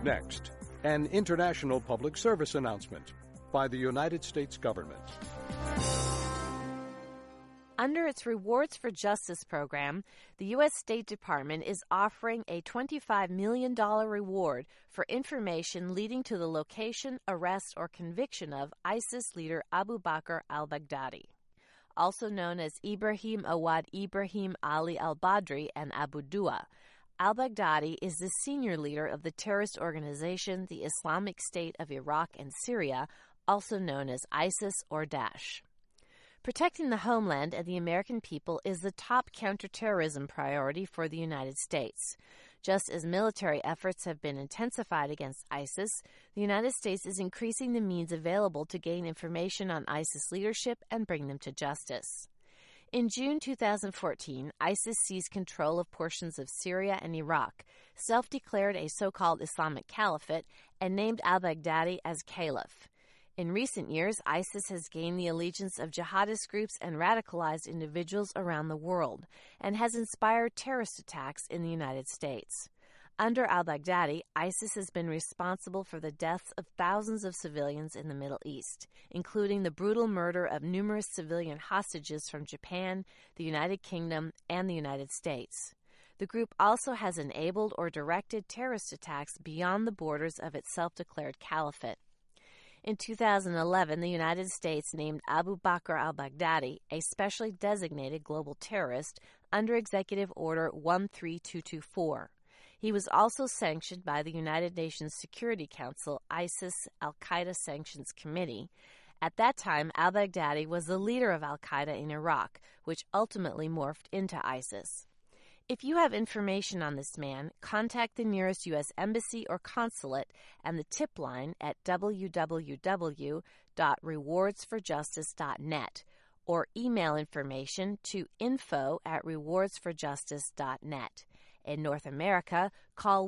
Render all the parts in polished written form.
Next, an international public service announcement by the United States government. Under its Rewards for Justice program, the U.S. State Department is offering a $25 million reward for information leading to the location, arrest, or conviction of ISIS leader Abu Bakr al-Baghdadi, also known as Ibrahim Awad Ibrahim Ali al-Badri and Abu Dua. Al-Baghdadi is the senior leader of the terrorist organization, the Islamic State of Iraq and Syria, also known as ISIS or Daesh. Protecting the homeland and the American people is the top counterterrorism priority for the United States. Just as military efforts have been intensified against ISIS, the United States is increasing the means available to gain information on ISIS leadership and bring them to justice. In June 2014, ISIS seized control of portions of Syria and Iraq, self-declared a so-called Islamic Caliphate, and named al-Baghdadi as Caliph. In recent years, ISIS has gained the allegiance of jihadist groups and radicalized individuals around the world, and has inspired terrorist attacks in the United States. Under al-Baghdadi, ISIS has been responsible for the deaths of thousands of civilians in the Middle East, including the brutal murder of numerous civilian hostages from Japan, the United Kingdom, and the United States. The group also has enabled or directed terrorist attacks beyond the borders of its self-declared caliphate. In 2011, the United States named Abu Bakr al-Baghdadi a specially designated global terrorist under Executive Order 13224. He was also sanctioned by the United Nations Security Council ISIS-Al-Qaeda Sanctions Committee. At that time, al-Baghdadi was the leader of al-Qaeda in Iraq, which ultimately morphed into ISIS. If you have information on this man, contact the nearest U.S. Embassy or consulate and the tip line at www.rewardsforjustice.net or email information to info@rewardsforjustice.net. In North America, call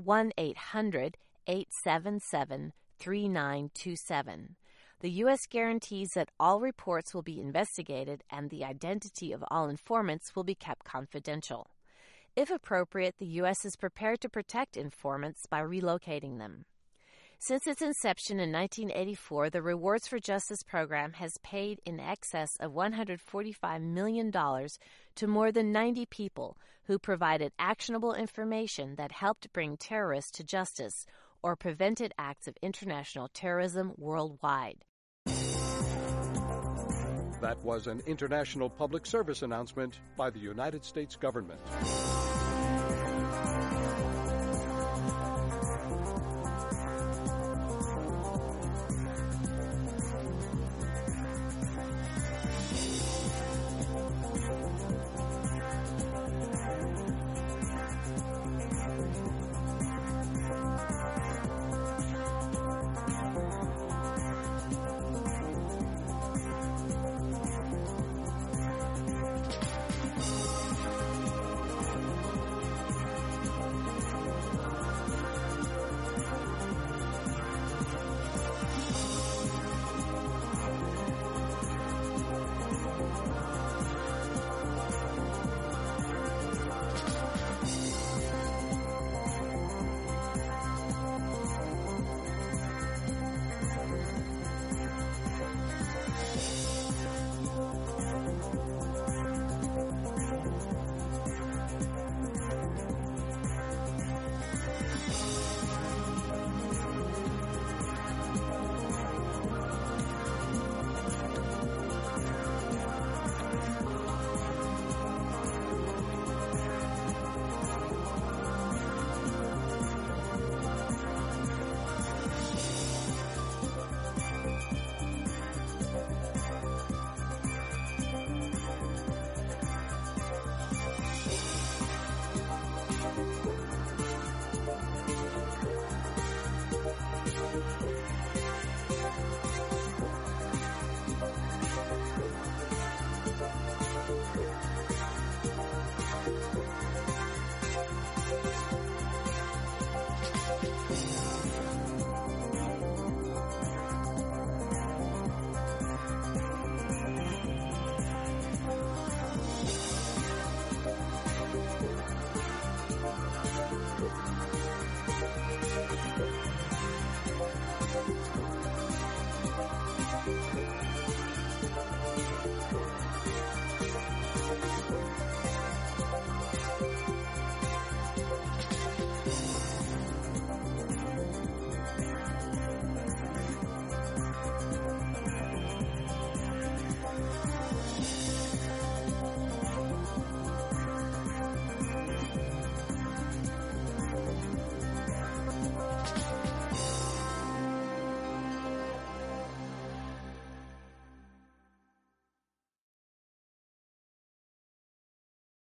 1-800-877-3927. The U.S. guarantees that all reports will be investigated and the identity of all informants will be kept confidential. If appropriate, the U.S. is prepared to protect informants by relocating them. Since its inception in 1984, the Rewards for Justice program has paid in excess of $145 million to more than 90 people who provided actionable information that helped bring terrorists to justice or prevented acts of international terrorism worldwide. That was an international public service announcement by the United States government.